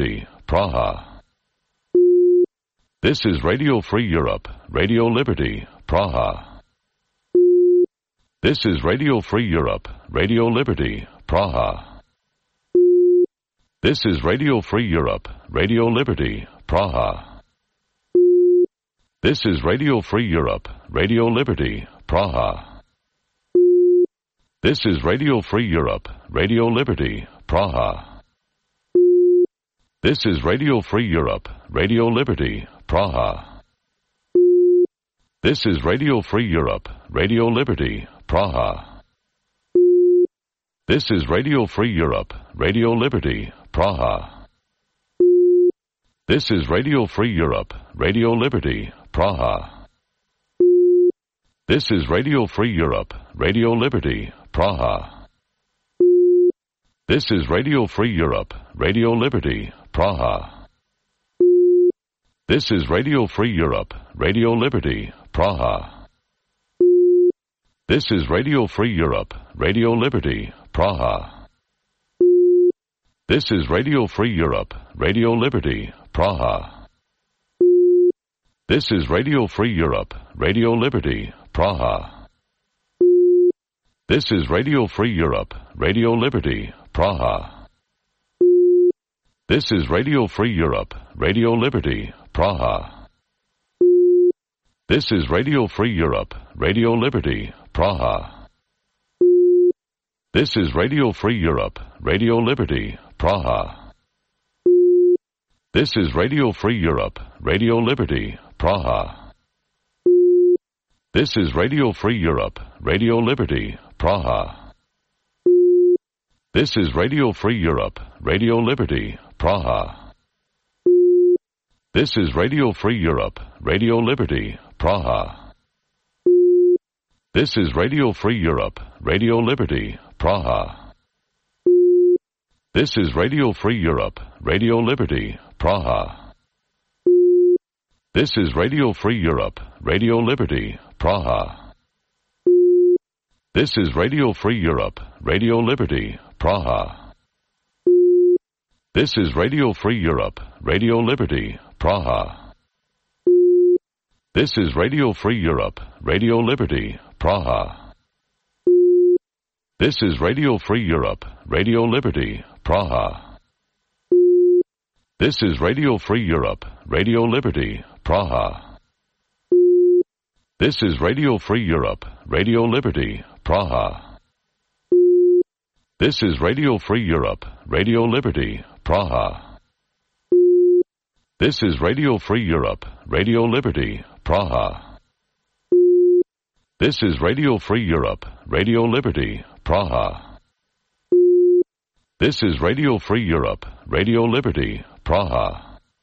Liberty, Praha. This is Radio Free Europe, Radio Liberty, Praha. This is Radio Free Europe, Radio Liberty, Praha. This is Radio Free Europe, Radio Liberty, Praha. This is Radio Free Europe, Radio Liberty, Praha. This is Radio Free Europe, Radio Liberty, Praha. This is Radio Free Europe, Radio Liberty, Praha. This is Radio Free Europe, Radio Liberty, Praha. This is Radio Free Europe, Radio Liberty, Praha. This is Radio Free Europe, Radio Liberty, Praha. This is Radio Free Europe, Radio Liberty, Praha. This is Radio Free Europe, Radio Liberty, Praha. This is Radio Free Europe, Radio Liberty, Praha. This is Radio Free Europe, Radio Liberty, Praha. This is Radio Free Europe, Radio Liberty, Praha. This is Radio Free Europe, Radio Liberty, Praha. This is Radio Free Europe, Radio Liberty, Praha. This is Radio Free Europe, Radio Liberty, Praha. This is Radio Free Europe, Radio Liberty, Praha. This is Radio Free Europe, Radio Liberty, Praha. This is Radio Free Europe, Radio Liberty, Praha. This is Radio Free Europe, Radio Liberty, Praha. This is Radio Free Europe, Radio Liberty, Praha. This is Radio Free Europe, Radio Liberty, Praha. This is Radio Free Europe, Radio Liberty, Praha. This is Radio Free Europe, Radio Liberty, Praha. This is Radio Free Europe, Radio Liberty, Praha. This is Radio Free Europe, Radio Liberty, Praha. This is Radio Free Europe, Radio Liberty, Praha. This is Radio Free Europe, Radio Liberty, Praha. This is Radio Free Europe, Radio Liberty, Praha. This is Radio Free Europe, Radio Liberty, Praha. This is Radio Free Europe, Radio Liberty, Praha. This is Radio Free Europe, Radio Liberty, Praha. This is Radio Free Europe, Radio Liberty, Praha. This is Radio Free Europe, Radio Liberty, Praha. This is Radio Free Europe, Radio Liberty, Praha.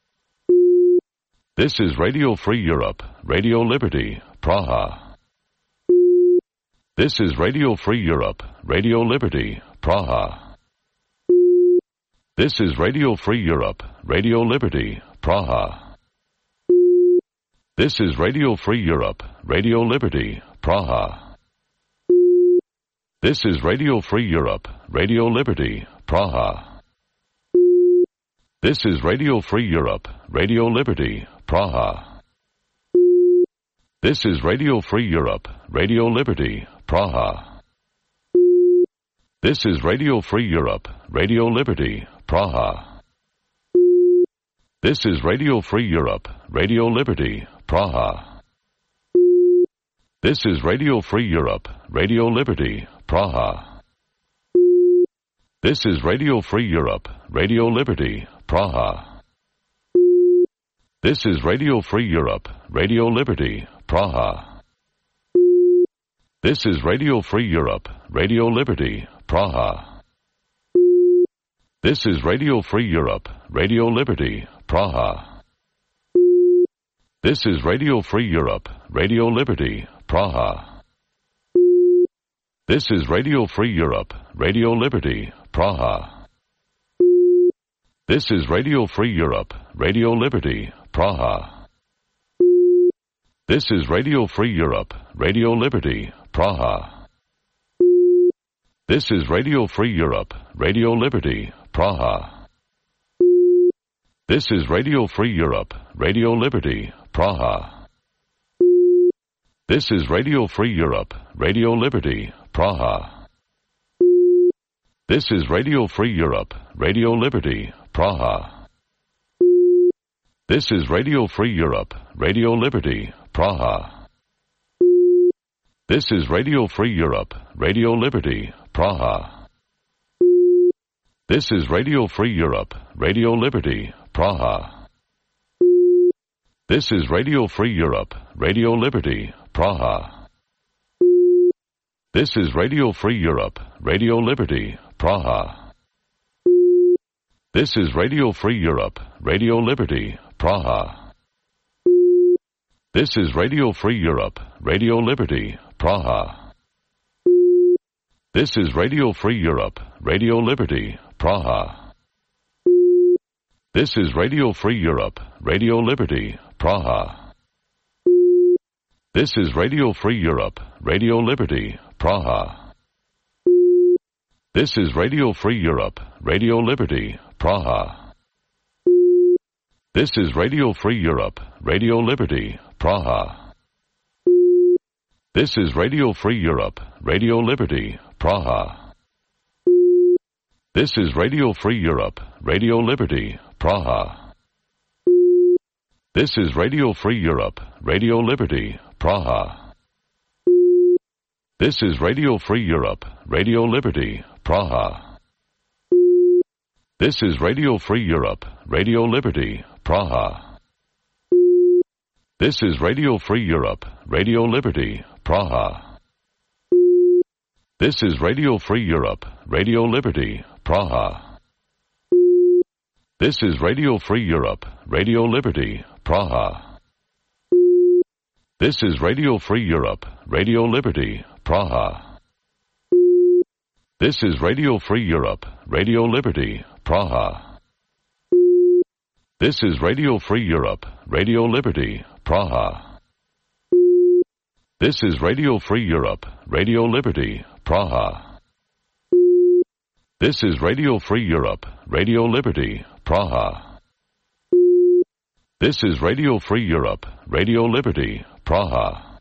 This is Radio Free Europe, Radio Liberty, Praha. This is Radio Free Europe, Radio Liberty, Praha. This is Radio Free Europe, Radio Liberty, Praha. This is Radio Free Europe, Radio Liberty, Praha. This is Radio Free Europe, Radio Liberty, Praha. This is Radio Free Europe, Radio Liberty, Praha. This is Radio Free Europe, Radio Liberty, Praha. This is Radio Free Europe, Radio Liberty, Praha. This is Radio Free Europe, Radio Liberty, Praha. This is Radio Free Europe, Radio Liberty, Praha. This is Radio Free Europe, Radio Liberty, Praha. This is Radio Free Europe, Radio Liberty, Praha. This is Radio Free Europe, Radio Liberty, Praha. This is Radio Free Europe, Radio Liberty, Praha. This is Radio Free Europe, Radio Liberty, Praha. This is Radio Free Europe, Radio Liberty, Praha. This is Radio Free Europe, Radio Liberty, Praha. This is Radio Free Europe, Radio Liberty, Praha. This is Radio Free Europe, Radio Liberty, Praha. This is Radio Free Europe, Radio Liberty, Praha. This is Radio Free Europe, Radio Liberty, Praha. This is Radio Free Europe, Radio Liberty, Praha. This is Radio Free Europe, Radio Liberty, Praha. This is Radio Free Europe, Radio Liberty, Praha. This is Radio Free Europe, Radio Liberty, Praha. This is Radio Free Europe, Radio Liberty, Praha. This is Radio Free Europe, Radio Liberty, Praha. This is Radio Free Europe, Radio Liberty, Praha. This is Radio Free Europe, Radio Liberty, Praha. This is Radio Free Europe, Radio Liberty, Praha. This is Radio Free Europe, Radio Liberty, Praha. This is Radio Free Europe, Radio Liberty, Praha. This is Radio Free Europe, Radio Liberty, Praha. This is Radio Free Europe, Radio Liberty, Praha. This is Radio Free Europe, Radio Liberty, Praha. This is Radio Free Europe, Radio Liberty, Praha. This is Radio Free Europe, Radio Liberty, Praha. This is Radio Free Europe, Radio Liberty, Praha. This is Radio Free Europe, Radio Liberty, Praha. This is Radio Free Europe, Radio Liberty, Praha. This is Radio Free Europe, Radio Liberty, Praha. This is Radio Free Europe, Radio Liberty, Praha. This is Radio Free Europe, Radio Liberty, Praha. This is Radio Free Europe, Radio Liberty, Praha. This is Radio Free Europe, Radio Liberty, Praha. This is Radio Free Europe, Radio Liberty, Praha. This is Radio Free Europe, Radio Liberty, Praha. This is Radio Free Europe, Radio Liberty, Praha.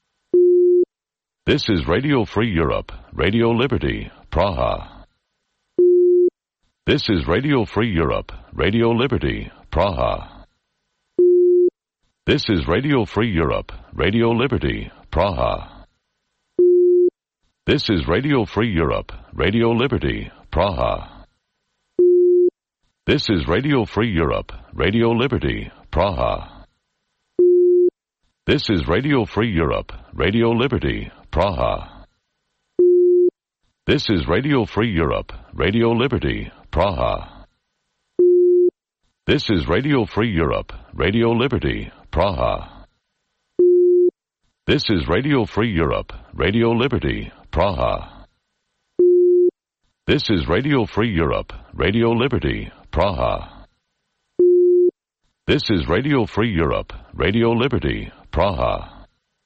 This is Radio Free Europe, Radio Liberty, Praha. This is Radio Free Europe, Radio Liberty, Praha. This is Radio Free Europe, Radio Liberty, Praha. This is Radio Free Europe, Radio Liberty, Praha. This is Radio Free Europe, Radio Liberty, Praha. This is Radio Free Europe, Radio Liberty, Praha. This is Radio Free Europe, Radio Liberty, Praha. This is Radio Free Europe, Radio Liberty, Praha. This is Radio Free Europe, Radio Liberty, Praha. This is Radio Free Europe, Radio Liberty, Praha. This is Radio Free Europe, Radio Liberty, Praha.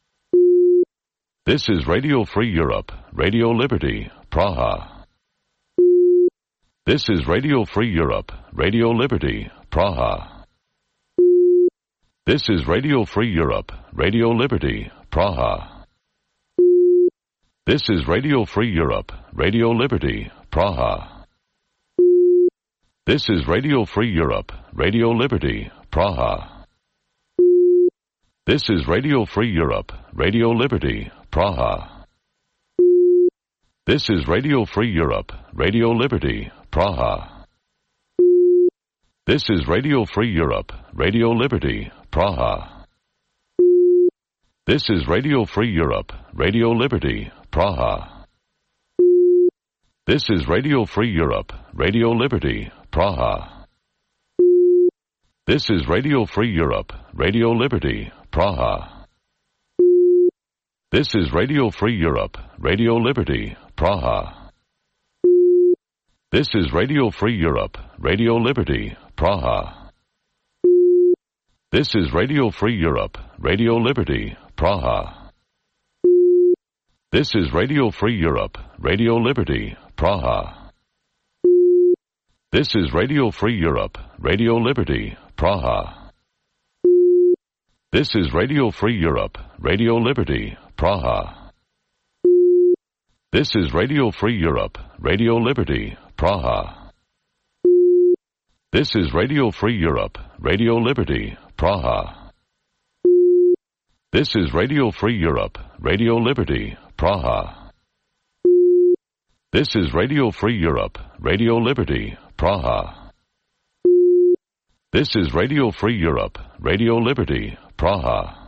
This is Radio Free Europe, Radio Liberty, Praha. This is Radio Free Europe, Radio Liberty, Praha. This is Radio Free Europe, Radio Liberty, Praha. This is Radio Free Europe, Radio Liberty, Praha. This is Radio Free Europe, Radio Liberty, Praha. This is Radio Free Europe, Radio Liberty, Praha. This is Radio Free Europe, Radio Liberty, Praha. This is Radio Free Europe, Radio Liberty, Praha. This is Radio Free Europe, Radio Liberty, Praha. This is Radio Free Europe, Radio Liberty, Praha. This is Radio Free Europe, Radio Liberty, Praha. This is Radio Free Europe, Radio Liberty, Praha. This is Radio Free Europe, Radio Liberty, Praha. This is Radio Free Europe, Radio Liberty, Praha. This is Radio Free Europe, Radio Liberty, Praha. This is Radio Free Europe, Radio Liberty, Praha. This is Radio Free Europe, Radio Liberty, Praha. This is Radio Free Europe, Radio Liberty, Praha. This is Radio Free Europe, Radio Liberty, Praha. This is Radio Free Europe, Radio Liberty, Praha. This is Radio Free Europe, Radio Liberty, Praha. This is Radio Free Europe, Radio Liberty, Praha.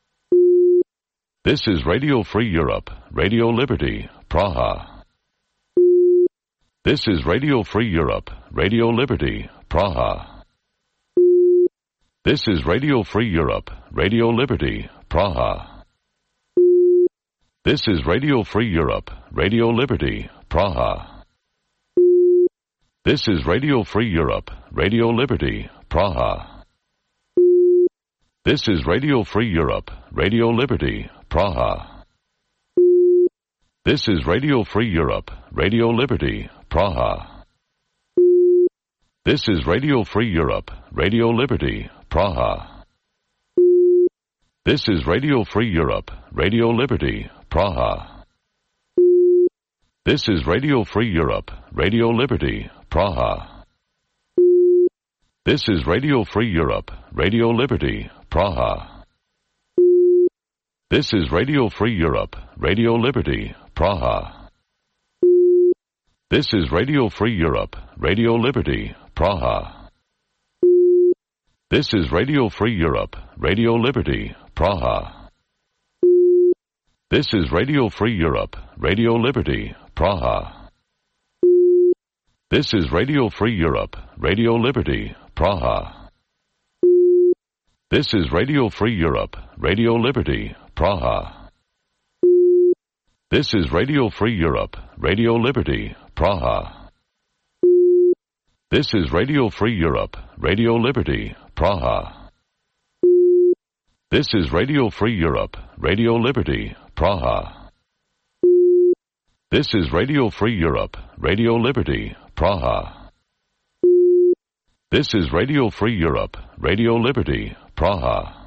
This is Radio Free Europe, Radio Liberty, Praha. This is Radio Free Europe, Radio Liberty, Praha. This is Radio Free Europe, Radio Liberty, Praha. This is Radio Free Europe, Radio Liberty, Praha. This is Radio Free Europe, Radio Liberty, Praha. This is Radio Free Europe, Radio Liberty, Praha. This is Radio Free Europe, Radio Liberty, Praha. This is Radio Free Europe, Radio Liberty, Praha. This is Radio Free Europe, Radio Liberty, Praha. This is Radio Free Europe, Radio Liberty, Praha. This is Radio Free Europe, Radio Liberty, Praha. This is Radio Free Europe, Radio Liberty, Praha. This is Radio Free Europe, Radio Liberty, Praha. This is Radio Free Europe, Radio Liberty, Praha. This is Radio Free Europe, Radio Liberty, Praha. This is Radio Free Europe, Radio Liberty, Praha. This is Radio Free Europe, Radio Liberty, Praha. This is Radio Free Europe, Radio Liberty, Praha. This is Radio Free Europe, Radio Liberty, Praha. This is Radio Free Europe, Radio Liberty, Praha. This is Radio Free Europe, Radio Liberty, Praha. This is Radio Free Europe, Radio Liberty, Praha.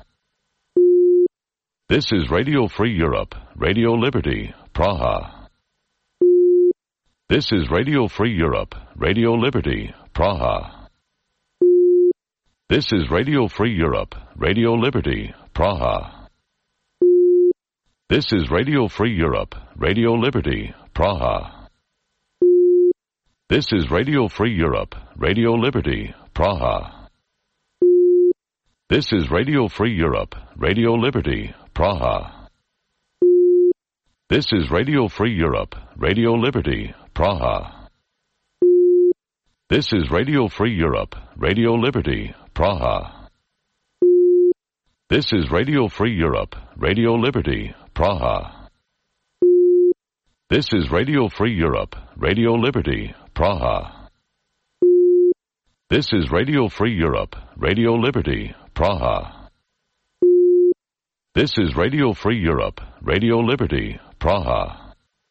This is Radio Free Europe, Radio Liberty, Praha. This is Radio Free Europe, Radio Liberty, Praha. This is Radio Free Europe, Radio Liberty, Praha. This is Radio Free Europe, Radio Liberty, Praha. This is Radio Free Europe, Radio Liberty, Praha. This is Radio Free Europe, Radio Liberty, Praha. This is Radio Free Europe, Radio Liberty, Praha. This is Radio Free Europe, Radio Liberty, Praha. This is Radio Free Europe, Radio Liberty, Praha. This is Radio Free Europe, Radio Liberty, Praha. This is Radio Free Europe, Radio Liberty, Praha. This is Radio Free Europe, Radio Liberty, Praha.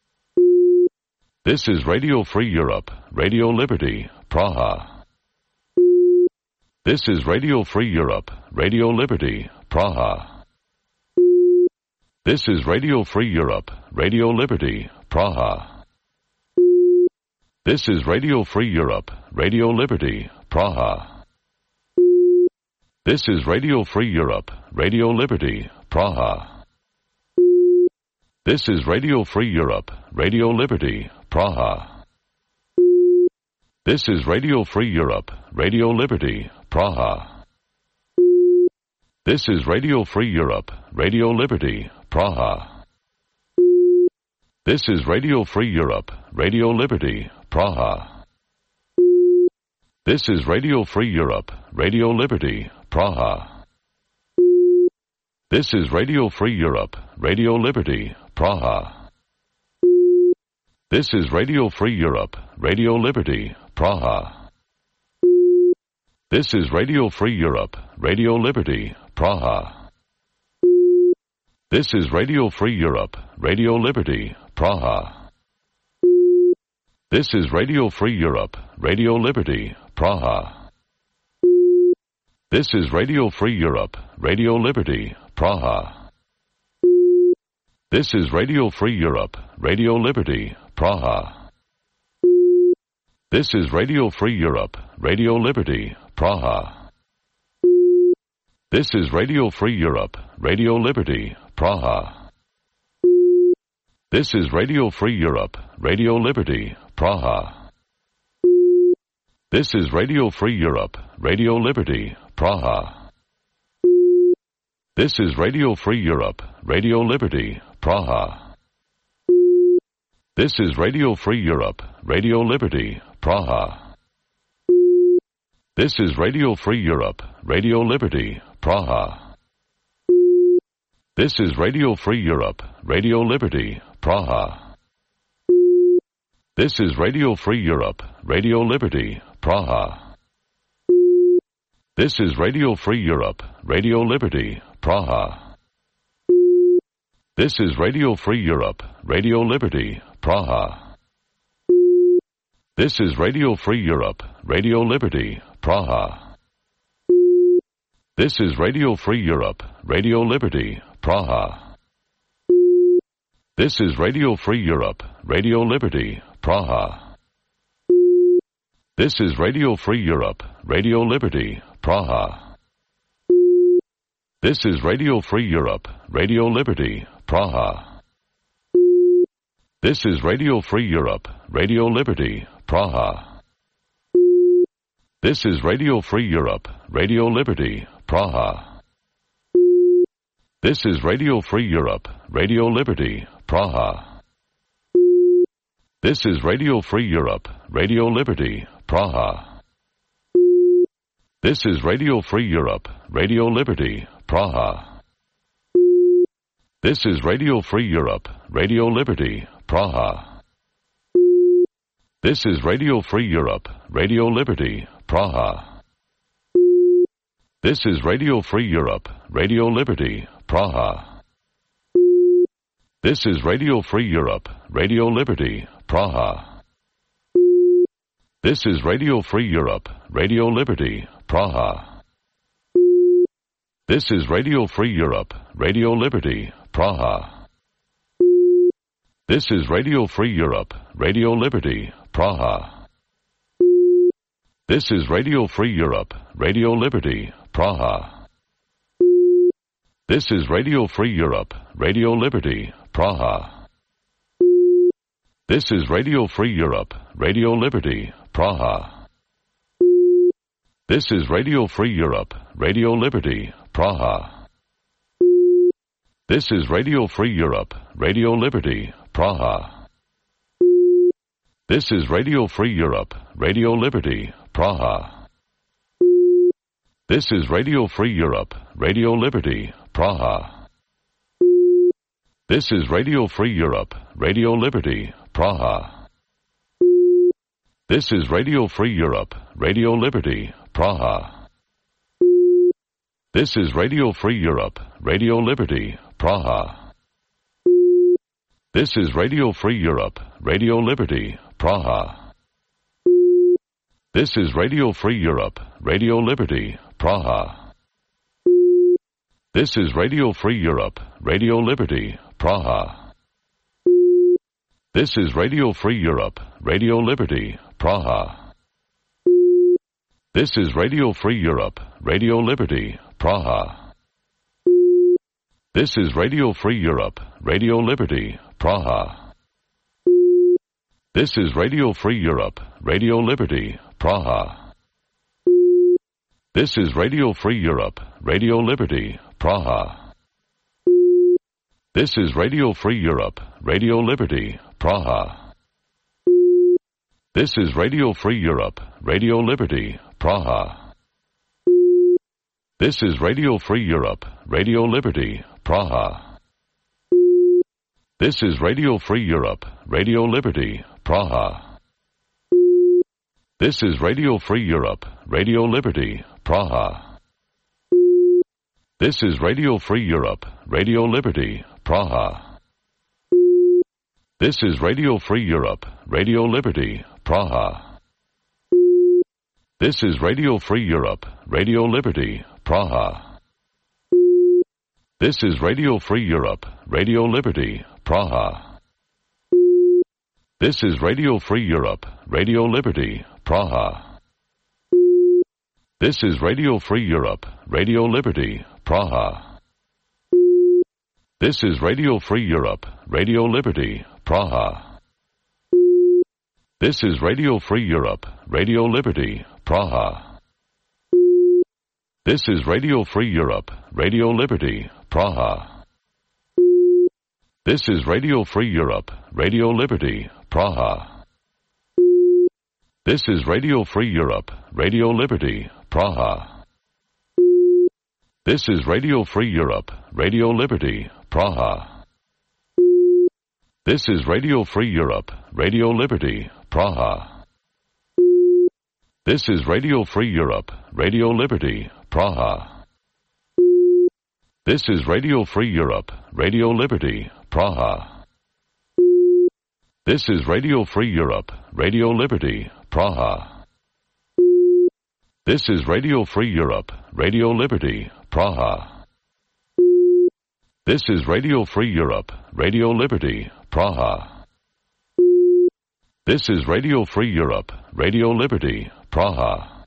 This is Radio Free Europe, Radio Liberty, Praha. This is Radio Free Europe, Radio Liberty, Praha. This is Radio Free Europe, Radio Liberty, Praha. This is Radio Free Europe, Radio Liberty, Praha. This is Radio Free Europe, Radio Liberty, Praha. This is Radio Free Europe, Radio Liberty, Praha. This is Radio Free Europe, Radio Liberty, Praha. This is Radio Free Europe, Radio Liberty, Praha. This is Radio Free Europe, Radio Liberty, Praha. This is Radio Free Europe, Radio Liberty, Praha. This is Radio Free Europe, Radio Liberty, Praha. This is Radio Free Europe, Radio Liberty, Praha. This is Radio Free Europe, Radio Liberty, Praha. This is Radio Free Europe, Radio Liberty, Praha. This is Radio Free Europe, Radio Liberty, Praha. This is Radio Free Europe, Radio Liberty, Praha. This is Radio Free Europe, Radio Liberty, Praha. This is Radio Free Europe, Radio Liberty, Praha. This is Radio Free Europe, Radio Liberty, Praha. This is Radio Free Europe, Radio Liberty, Praha. This is Radio Free Europe, Radio Liberty, Praha. This is Radio Free Europe, Radio Liberty, Praha. This is Radio Free Europe, Radio Liberty, Praha. This is Radio Free Europe, Radio Liberty, Praha. This is Radio Free Europe, Radio Liberty, Praha. This is Radio Free Europe, Radio Liberty, Praha. This is Radio Free Europe, Radio Liberty, Praha. This is Radio Free Europe, Radio Liberty, Praha. This is Radio Free Europe, Radio Liberty, Praha. This is Radio Free Europe, Radio Liberty, Praha. This is Radio Free Europe, Radio Liberty, Praha. This is Radio Free Europe, Radio Liberty, Praha. This is Radio Free Europe, Radio Liberty, Praha. This is Radio Free Europe, Radio Liberty, Praha. This is Radio Free Europe, Radio Liberty, Praha. This is Radio Free Europe, Radio Liberty, Praha. This is Radio Free Europe, Radio Liberty, Praha. This is Radio Free Europe, Radio Liberty, Praha. This is Radio Free Europe, Radio Liberty, Praha. This is Radio Free Europe, Radio Liberty, Praha. This is Radio Free Europe, Radio Liberty, Praha. This is Radio Free Europe, Radio Liberty, Praha. This is Radio Free Europe, Radio Liberty, Praha. This is Radio Free Europe, Radio Liberty, Praha. This is Radio Free Europe, Radio Liberty, Praha. This is Radio Free Europe, Radio Liberty, Praha. This is Radio Free Europe, Radio Liberty, Praha. This is Radio Free Europe, Radio Liberty, Praha. This is Radio Free Europe, Radio Liberty, Praha. This is Radio Free Europe, Radio Liberty, Praha. This is Radio Free Europe, Radio Liberty, Praha. This is Radio Free Europe, Radio Liberty, Praha. This is Radio Free Europe, Radio Liberty, Praha. This is Radio Free Europe, Radio Liberty, Praha. This is Radio Free Europe, Radio Liberty, Praha. This is Radio Free Europe, Radio Liberty, Praha. This is Radio Free Europe, Radio Liberty, Praha. This is Radio Free Europe, Radio Liberty, Praha. This is Radio Free Europe, Radio Liberty, Praha. This is Radio Free Europe, Radio Liberty, Praha. This is Radio Free Europe, Radio Liberty, Praha. This is Radio Free Europe, Radio Liberty, Praha. This is Radio Free Europe, Radio Liberty, Praha. This is Radio Free Europe, Radio Liberty, Praha. This is Radio Free Europe, Radio Liberty, Praha. This is Radio Free Europe, Radio Liberty, Praha. This is Radio Free Europe, Radio Liberty, Praha. This is Radio Free Europe, Radio Liberty, Praha. This is Radio Free Europe, Radio Liberty, Praha. This is Radio Free Europe, Radio Liberty, Praha. This is Radio Free Europe, Radio Liberty, Praha. This is Radio Free Europe, Radio Liberty, Praha. This is Radio Free Europe, Radio Liberty, Praha. This is Radio Free Europe, Radio Liberty, Praha. This is Radio Free Europe, Radio Liberty, Praha. This is Radio Free Europe, Radio Liberty, Praha. This is Radio Free Europe, Radio Liberty, Praha. This is Radio Free Europe, Radio Liberty, Praha. This is Radio Free Europe, Radio Liberty, Praha. This is Radio Free Europe, Radio Liberty, Praha. This is Radio Free Europe, Radio Liberty, Praha. This is Radio Free Europe, Radio Liberty, Praha. This is Radio Free Europe, Radio Liberty, Praha. This is Radio Free Europe, Radio Liberty, Praha. This is Radio Free Europe, Radio Liberty, Praha. This is Radio Free Europe, Radio Liberty, Praha. This is Radio Free Europe, Radio Liberty, Praha.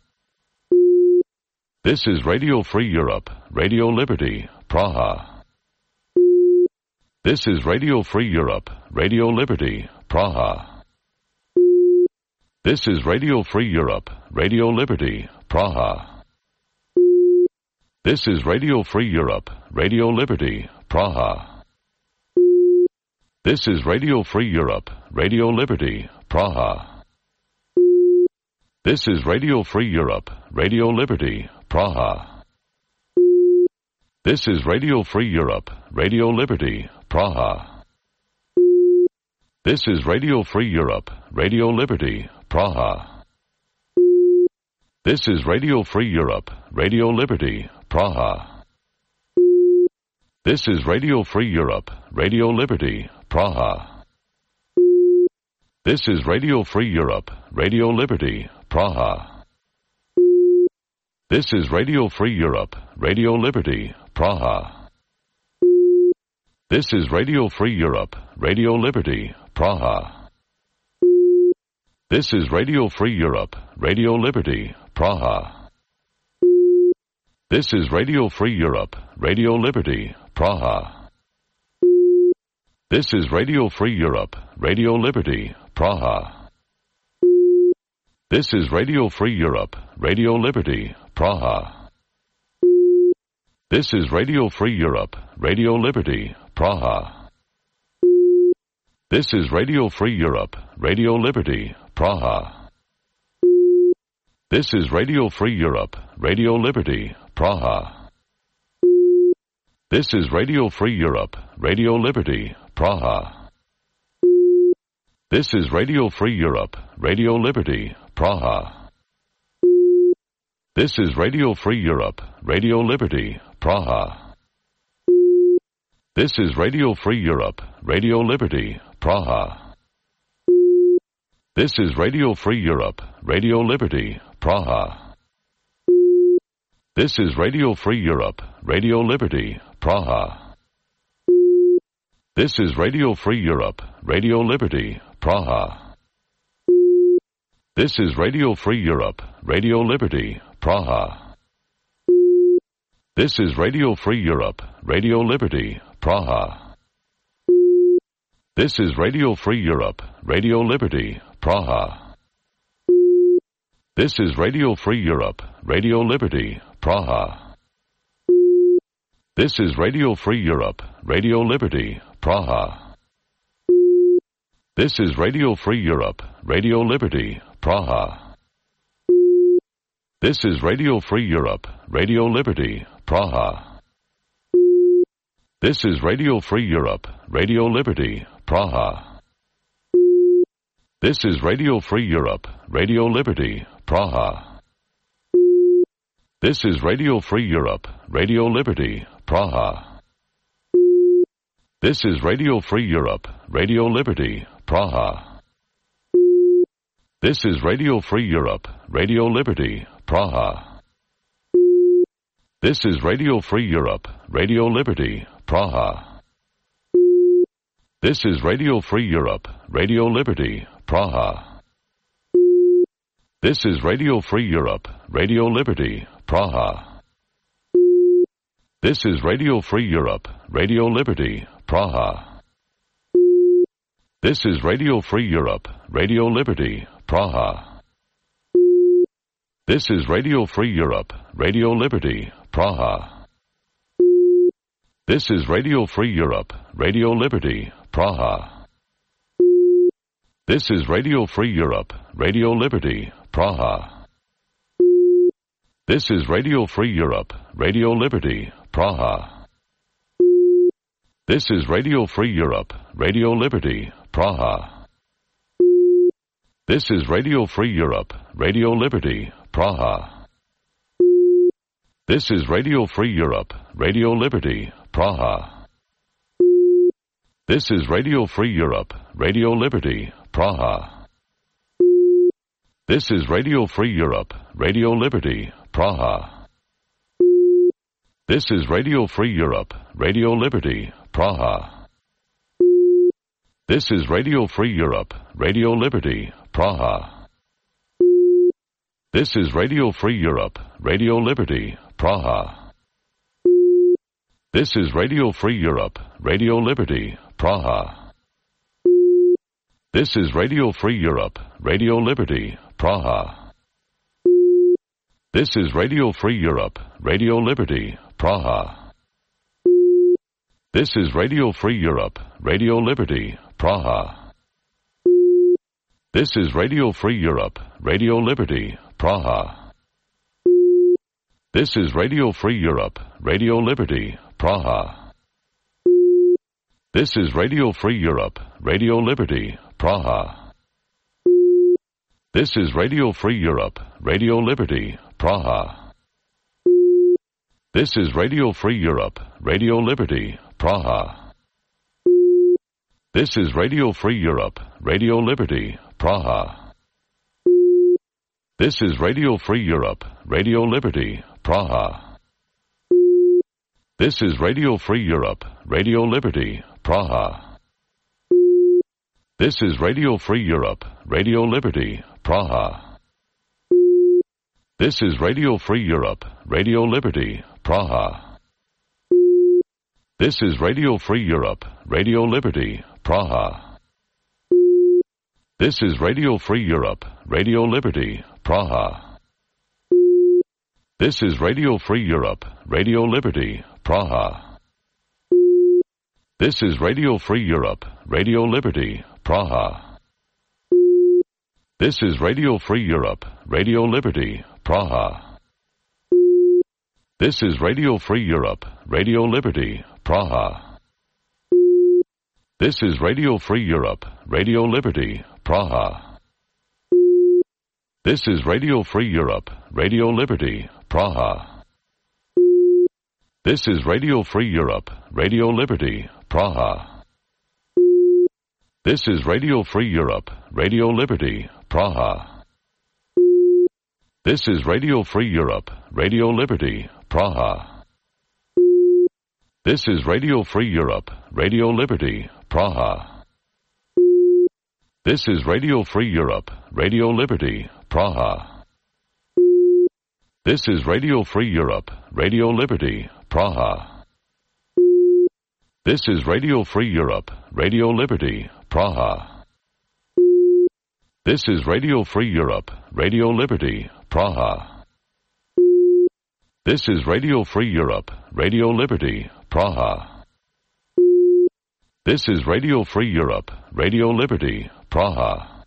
This is Radio Free Europe, Radio Liberty, Praha. This is Radio Free Europe, Radio Liberty, Praha. This is Radio Free Europe, Radio Liberty, Praha. This is Radio Free Europe, Radio Liberty, Praha. This is Radio Free Europe, Radio Liberty, Praha. This is Radio Free Europe, Radio Liberty, Praha. This is Radio Free Europe, Radio Liberty, Praha. This is Radio Free Europe, Radio Liberty, Praha. This is Radio Free Europe, Radio Liberty, Praha. This is Radio Free Europe, Radio Liberty, Praha. This is Radio Free Europe, Radio Liberty, Praha. This is Radio Free Europe, Radio Liberty, Praha. This is Radio Free Europe, Radio Liberty, Praha. This is Radio Free Europe, Radio Liberty, Praha. This is Radio Free Europe, Radio Liberty, Praha. This is Radio Free Europe, Radio Liberty, Praha. This is Radio Free Europe, Radio Liberty, Praha. This is Radio Free Europe, Radio Liberty, Praha. This is Radio Free Europe, Radio Liberty, Praha. This is Radio Free Europe, Radio Liberty, Praha. This is Radio Free Europe, Radio Liberty, Praha. This is Radio Free Europe, Radio Liberty, Praha. This is Radio Free Europe, Radio Liberty, Praha. This is Radio Free Europe, Radio Liberty, Praha. This is Radio Free Europe, Radio Liberty, Praha. This is Radio Free Europe, Radio Liberty, Praha. This is Radio Free Europe, Radio Liberty, Praha. This is Radio Free Europe, Radio Liberty, Praha. This is Radio Free Europe, Radio Liberty, Praha. This is Radio Free Europe, Radio Liberty, Praha. This is Radio Free Europe, Radio Liberty, Praha. This is Radio Free Europe, Radio Liberty, Praha. This is Radio Free Europe, Radio Liberty, Praha. This is Radio Free Europe, Radio Liberty, Praha. This is Radio Free Europe, Radio Liberty, Praha. This is Radio Free Europe, Radio Liberty, Praha. This is Radio Free Europe, Radio Liberty, Praha. This is Radio Free Europe, Radio Liberty, Praha. This is Radio Free Europe, Radio Liberty, Praha. This is Radio Free Europe, Radio Liberty, Praha. This is Radio Free Europe, Radio Liberty, Praha. This is Radio Free Europe, Radio Liberty, Praha. This is Radio Free Europe, Radio Liberty, Praha. This is Radio Free Europe, Radio Liberty, Praha. This is Radio Free Europe, Radio Liberty, Praha. This is Radio Free Europe, Radio Liberty, Praha. This is Radio Free Europe, Radio Liberty, Praha. This is Radio Free Europe, Radio Liberty, Praha. This is Radio Free Europe, Radio Liberty, Praha. This is Radio Free Europe, Radio Liberty, Praha. This is Radio Free Europe, Radio Liberty, Praha. This is Radio Free Europe, Radio Liberty, Praha. This is Radio Free Europe, Radio Liberty, Praha. This is Radio Free Europe, Radio Liberty, Praha. This is Radio Free Europe, Radio Liberty, Praha. This is Radio Free Europe, Radio Liberty, Praha. This is Radio Free Europe, Radio Liberty, Praha. This is Radio Free Europe, Radio Liberty, Praha. This is Radio Free Europe, Radio Liberty, Praha. This is Radio Free Europe, Radio Liberty, Praha. This is Radio Free Europe, Radio Liberty, Praha. This is Radio Free Europe, Radio Liberty, Praha. This is Radio Free Europe, Radio Liberty, Praha. This is Radio Free Europe, Radio Liberty, Praha. This is Radio Free Europe, Radio Liberty, Praha. This is Radio Free Europe, Radio Liberty, Praha. This is Radio Free Europe, Radio Liberty, Praha. This is Radio Free Europe, Radio Liberty, Praha. This is Radio Free Europe, Radio Liberty, Praha. This is Radio Free Europe, Radio Liberty, Praha. This is Radio Free Europe, Radio Liberty, Praha. This is Radio Free Europe, Radio Liberty, Praha. This is Radio Free Europe, Radio Liberty, Praha. This is Radio Free Europe, Radio Liberty, Praha. This is Radio Free Europe, Radio Liberty, Praha. This is Radio Free Europe, Radio Liberty, Praha. This is Radio Free Europe, Radio Liberty, Praha. This is Radio Free Europe, Radio Liberty, Praha. This is Radio Free Europe, Radio Liberty, Praha. This is Radio Free Europe, Radio Liberty, Praha. This is Radio Free Europe, Radio Liberty, Praha. This is Radio Free Europe, Radio Liberty, Praha. This is Radio Free Europe, Radio Liberty, Praha. This is Radio Free Europe, Radio Liberty, Praha. This is Radio Free Europe, Radio Liberty, Praha. This is Radio Free Europe, Radio Liberty, Praha. This is Radio Free Europe, Radio Liberty, Praha. This is Radio Free Europe, Radio Liberty, Praha.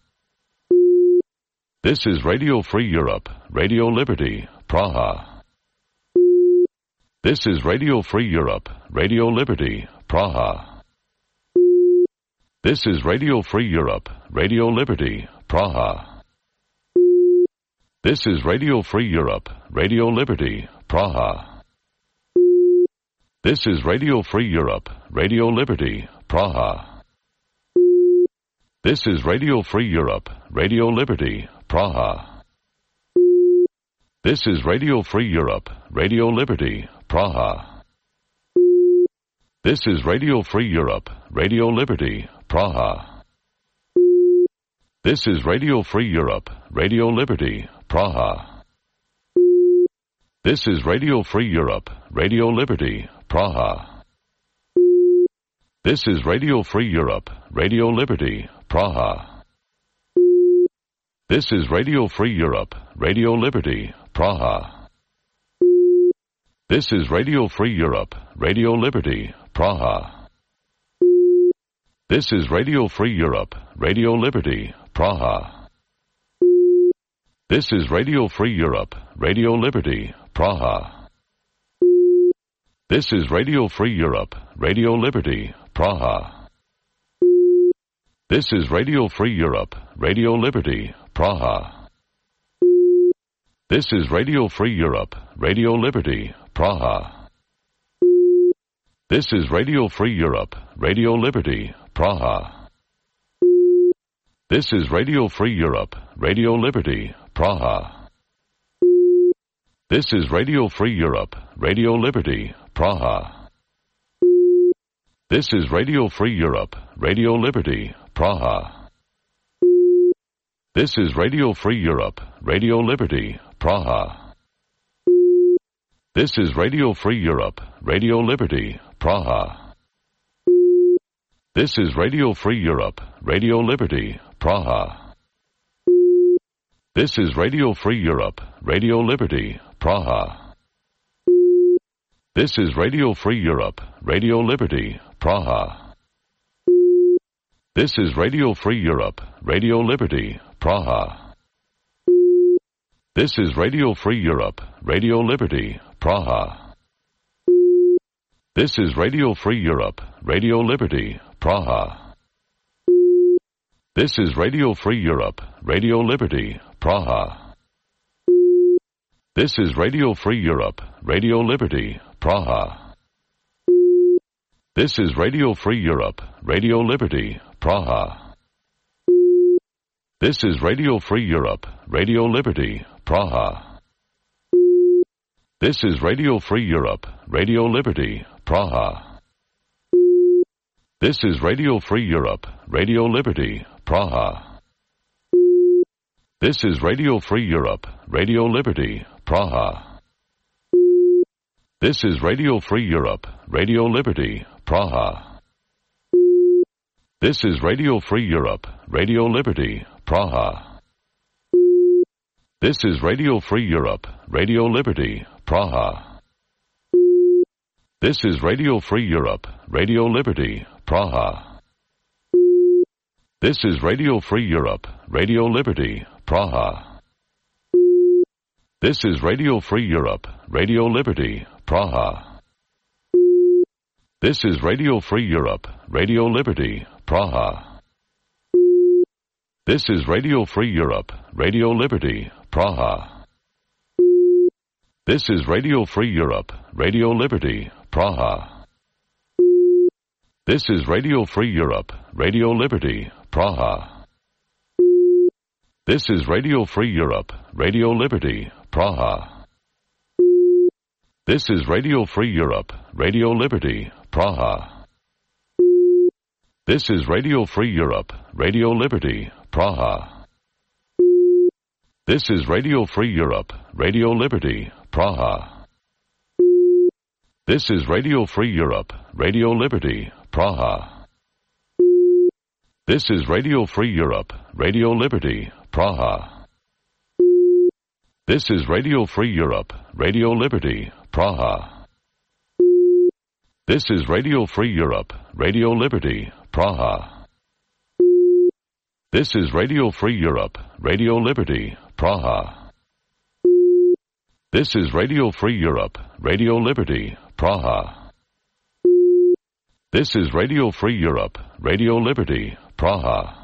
This is Radio Free Europe, Radio Liberty, Praha. This is Radio Free Europe, Radio Liberty, Praha. This is Radio Free Europe, Radio Liberty, Praha. This is Radio Free Europe, Radio Liberty, Praha. This is Radio Free Europe, Radio Liberty, Praha. This is Radio Free Europe, Radio Liberty, Praha. This is Radio Free Europe, Radio Liberty, Praha. This is Radio Free Europe, Radio Liberty, Praha. This is Radio Free Europe, Radio Liberty, Praha. This is Radio Free Europe, Radio Liberty, Praha. This is Radio Free Europe, Radio Liberty, Praha. This is Radio Free Europe, Radio Liberty, Praha. This is Radio Free Europe, Radio Liberty, Praha. This is Radio Free Europe, Radio Liberty, Praha. This is Radio Free Europe, Radio Liberty, Praha. This is Radio Free Europe, Radio Liberty, Praha. This is Radio Free Europe, Radio Liberty, Praha. This is Radio Free Europe, Radio Liberty, Praha. This is Radio Free Europe, Radio Liberty, Praha. This is Radio Free Europe, Radio Liberty, Praha. This is Radio Free Europe, Radio Liberty, Praha. This is Radio Free Europe, Radio Liberty, Praha. This is Radio Free Europe, Radio Liberty, Praha. This is Radio Free Europe, Radio Liberty, Praha. This is Radio Free Europe, Radio Liberty, Praha. This is Radio Free Europe, Radio Liberty, Praha. This is Radio Free Europe, Radio Liberty, Praha. This is Radio Free Europe, Radio Liberty, Praha. This is Radio Free Europe, Radio Liberty, Praha. This is Radio Free Europe, Radio Liberty, Praha. This is Radio Free Europe, Radio Liberty, Praha. This is Radio Free Europe, Radio Liberty, Praha. This is Radio Free Europe, Radio Liberty, Praha. This is Radio Free Europe, Radio Liberty, Praha. This is Radio Free Europe, Radio Liberty, Praha. This is Radio Free Europe, Radio Liberty, Praha. This is Radio Free Europe, Radio Liberty, Praha. This is Radio Free Europe, Radio Liberty, Praha. This is Radio Free Europe, Radio Liberty, Praha. This is Radio Free Europe, Radio Liberty, Praha. This is Radio Free Europe, Radio Liberty, Praha. This is Radio Free Europe, Radio Liberty, Praha. This is Radio Free Europe, Radio Liberty, Praha. This is Radio Free Europe, Radio Liberty, Praha. This is Radio Free Europe, Radio Liberty, Praha. This is Radio Free Europe, Radio Liberty, Praha. This is Radio Free Europe, Radio Liberty, Praha. This is Radio Free Europe, Radio Liberty, Praha. This is Radio Free Europe, Radio Liberty, Praha. This is Radio Free Europe, Radio Liberty, Praha. This is Radio Free Europe, Radio Liberty, Praha. This is Radio Free Europe, Radio Liberty, Praha. This is Radio Free Europe, Radio Liberty, Praha. This is Radio Free Europe, Radio Liberty, Praha. This is Radio Free Europe, Radio Liberty, Praha. This is Radio Free Europe, Radio Liberty, Praha. This is Radio Free Europe, Radio Liberty, Praha. This is Radio Free Europe, Radio Liberty, Praha.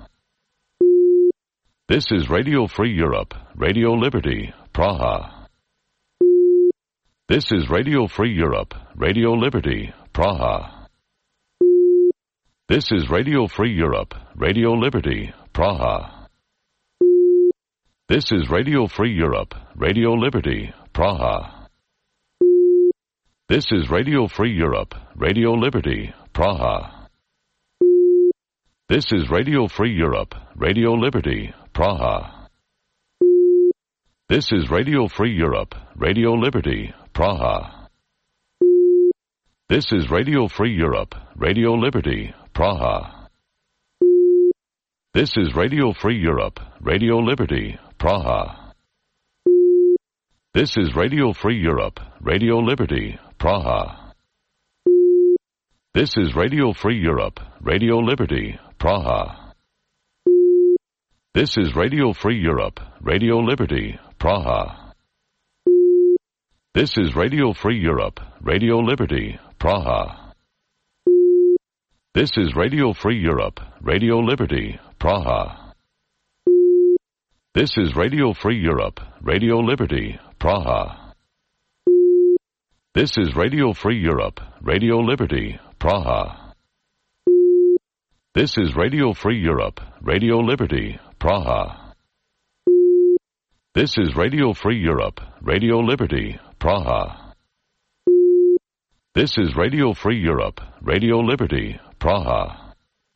This is Radio Free Europe, Radio Liberty, Praha. This is Radio Free Europe, Radio Liberty, Praha. This is Radio Free Europe, Radio Liberty, Praha. This is Radio Free Europe, Radio Liberty, Praha. This is Radio Free Europe, Radio Liberty, Praha. This is Radio Free Europe, Radio Liberty, Praha. This is Radio Free Europe, Radio Liberty, Praha. This is Radio Free Europe, Radio Liberty, Praha. This is Radio Free Europe, Radio Liberty, Praha. This is Radio Free Europe, Radio Liberty, Praha. This is Radio Free Europe, Radio Liberty, Praha. This is Radio Free Europe, Radio Liberty, Praha. This is Radio Free Europe, Radio Liberty, Praha. This is Radio Free Europe, Radio Liberty, Praha. This is Radio Free Europe, Radio Liberty, Praha. This is Radio Free Europe, Radio Liberty, Praha. This is Radio Free Europe, Radio Liberty, Praha. This is Radio Free Europe, Radio Liberty, Praha. This is Radio Free Europe, Radio Liberty, Praha.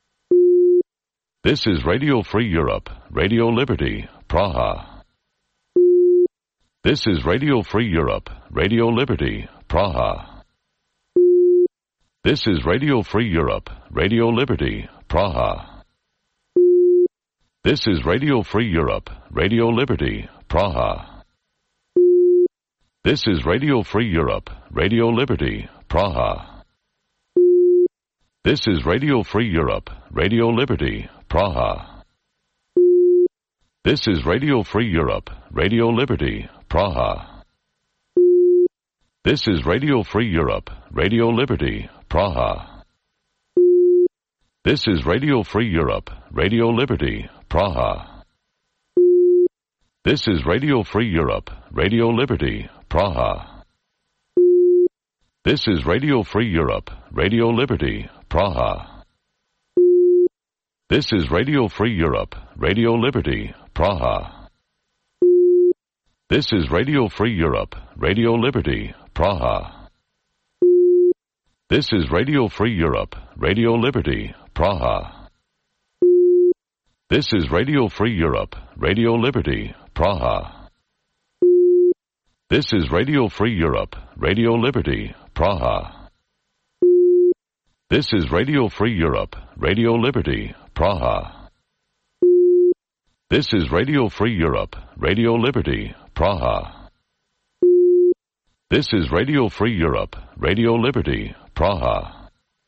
This is Radio Free Europe, Radio Liberty, Praha. This is Radio Free Europe, Radio Liberty, Praha. This is Radio Free Europe, Radio Liberty, Praha. This is Radio Free Europe, Radio Liberty, Praha. This is Radio Free Europe, Radio Liberty, Praha. This is Radio Free Europe, Radio Liberty, Praha. This is Radio Free Europe, Radio Liberty, Praha. This is Radio Free Europe, Radio Liberty, Praha. This is Radio Free Europe, Radio Liberty, Praha. This is Radio Free Europe, Radio Liberty, Praha. This is Radio Free Europe, Radio Liberty, Praha. This is Radio Free Europe, Radio Liberty, Praha. This is Radio Free Europe, Radio Liberty, Praha. This is Radio Free Europe, Radio Liberty, Praha. This is Radio Free Europe, Radio Liberty, Praha. This is Radio Free Europe, Radio Liberty, Praha. This is Radio Free Europe, Radio Liberty, Praha. This is Radio Free Europe, Radio Liberty, Praha. This is Radio Free Europe, Radio Liberty, Praha.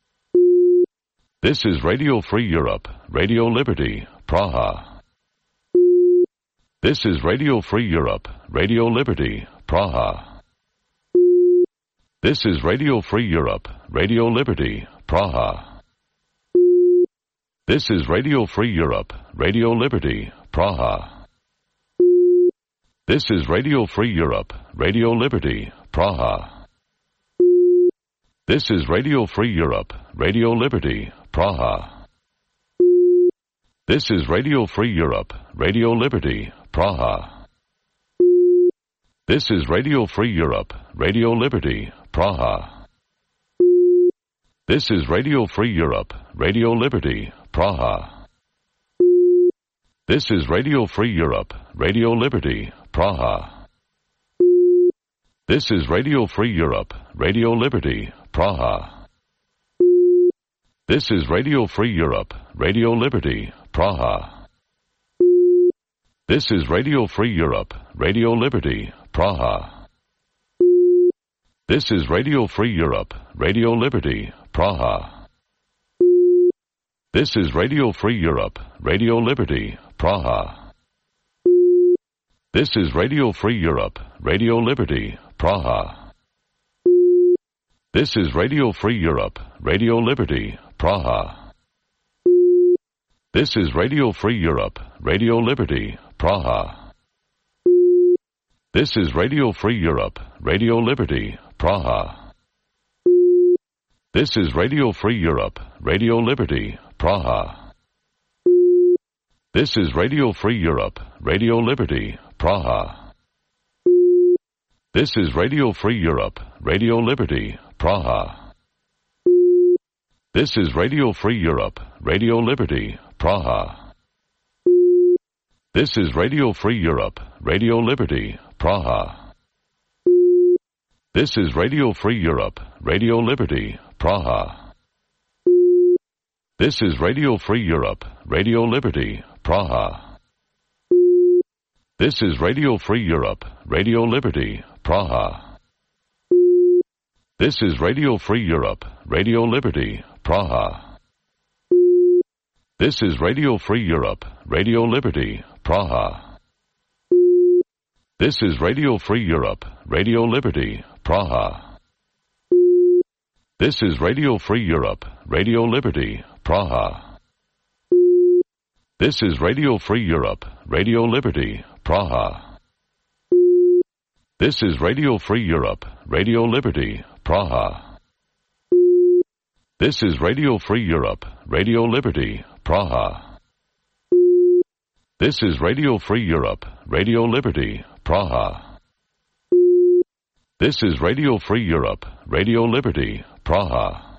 This is Radio Free Europe, Radio Liberty, Praha. This is Radio Free Europe, Radio Liberty, Praha. This is Radio Free Europe, Radio Liberty, Praha. This is Radio Free Europe, Radio Liberty, Praha. This is Radio Free Europe, Radio Liberty, Praha. This is Radio Free Europe, Radio Liberty, Praha. This is Radio Free Europe, Radio Liberty, Praha. This is Radio Free Europe, Radio Liberty, Praha. This is Radio Free Europe, Radio Liberty, Praha. This is Radio Free Europe, Radio Liberty, Praha. This is Radio Free Europe, Radio Liberty, Praha. This is Radio Free Europe, Radio Liberty, Praha. This is Radio Free Europe, Radio Liberty, Praha. This is Radio Free Europe, Radio Liberty, Praha. This is Radio Free Europe, Radio Liberty, Praha. This is Radio Free Europe, Radio Liberty, Praha. This is Radio Free Europe, Radio Liberty, Praha. This is Radio Free Europe, Radio Liberty, Praha. This is Radio Free Europe, Radio Liberty, Praha. This is Radio Free Europe, Radio Liberty, Praha. This is Radio Free Europe, Radio Liberty, Praha. This is Radio Free Europe, Radio Liberty, Praha. This is Radio Free Europe, Radio Liberty, Praha. This is Radio Free Europe, Radio Liberty, Praha. This is Radio Free Europe, Radio Liberty, Praha. This is Radio Free Europe, Radio Liberty, Praha. This is Radio Free Europe, Radio Liberty, Praha. This is Radio Free Europe, Radio Liberty, Praha. This is Radio Free Europe, Radio Liberty, Praha. This is Radio Free Europe, Radio Liberty, Praha. This is Radio Free Europe, Radio Liberty, Praha. This is Radio Free Europe, Radio Liberty, Praha. This is Radio Free Europe, Radio Liberty, Praha. This is Radio Free Europe, Radio Liberty, Praha. This is Radio Free Europe, Radio Liberty, Praha. This is Radio Free Europe, Radio Liberty, Praha.